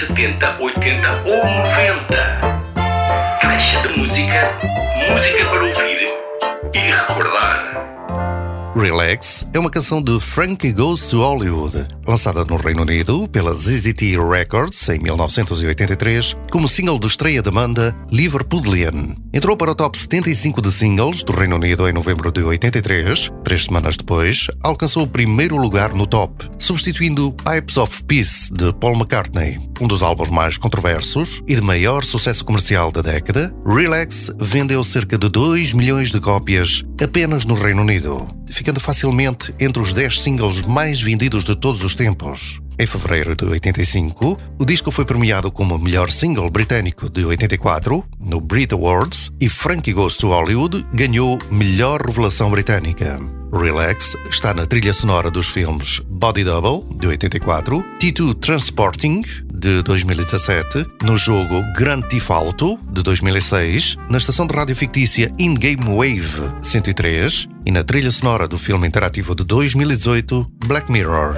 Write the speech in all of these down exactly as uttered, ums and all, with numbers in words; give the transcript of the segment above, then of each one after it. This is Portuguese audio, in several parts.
setenta, oitenta ou noventa. Caixa de música, música para ouvir e recordar. Relax é uma canção de Frankie Goes to Hollywood, lançada no Reino Unido pela Z Z T Records em mil novecentos e oitenta e três como single de estreia da banda Liverpudlian. Entrou para o top setenta e cinco de singles do Reino Unido em novembro de oitenta e três. Três semanas depois, alcançou o primeiro lugar no top, substituindo Pipes of Peace de Paul McCartney. Um dos álbuns mais controversos e de maior sucesso comercial da década, Relax vendeu cerca de dois milhões de cópias apenas no Reino Unido, ficando facilmente entre os dez singles mais vendidos de todos os tempos. Em fevereiro de oitenta e cinco, o disco foi premiado como melhor single britânico de oitenta e quatro no Brit Awards e Frankie Goes to Hollywood ganhou melhor revelação britânica. Relax está na trilha sonora dos filmes Body Double, de oitenta e quatro, T dois Transporting, de dois mil e dezassete, no jogo Grand Theft Auto, de dois mil e seis, na estação de rádio fictícia In Game Wave cento e três e na trilha sonora do filme interativo de dois mil e dezoito, Black Mirror.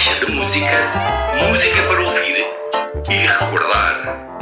Caixa de música, música para ouvir e recordar.